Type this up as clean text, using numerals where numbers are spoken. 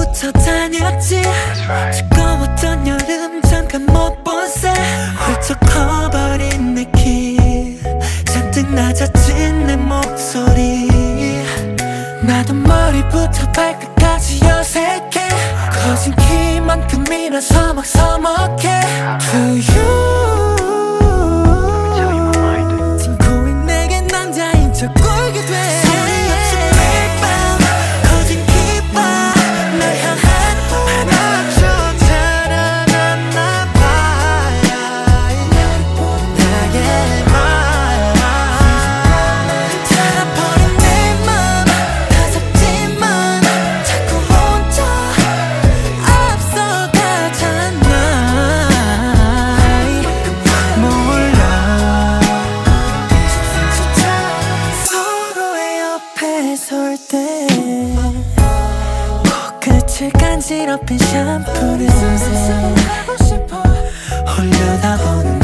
언제부터 다녔지. 뜨거웠던 여름 잠깐 못 본 새 훌쩍 커버린 내 키 잔뜩 낮아진 내 목소리. 나도 머리부터 발끝까지 어색해. 커진 키만큼이나 막 서먹해. To you 팅코인 내게 남자인 척 굴게 돼. 소리 없이 매일 밤 커진 기빠 날 향한 하나처럼 자라났나 봐. 나의 맘 살아버린 내 맘 가섭지만 자꾸 혼자 앞서가잖아. 몰라 서로의 옆에 설 때 코끝을 간지럽힌 샴푸 냄새 홀려다보는